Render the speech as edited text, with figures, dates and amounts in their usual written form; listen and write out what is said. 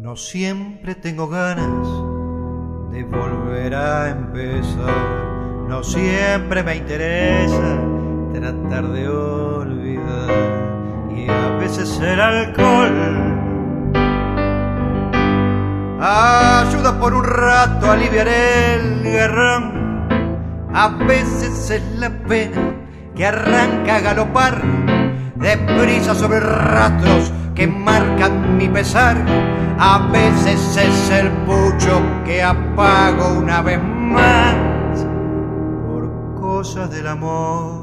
No siempre tengo ganas de volver a empezar. No siempre me interesa tratar de olvidar. Y a veces el alcohol ayuda por un rato a aliviar el garrón. A veces es la pena que arranca a galopar deprisa sobre rastros que marcan mi pesar. A veces es el pucho que apago una vez más por cosas del amor.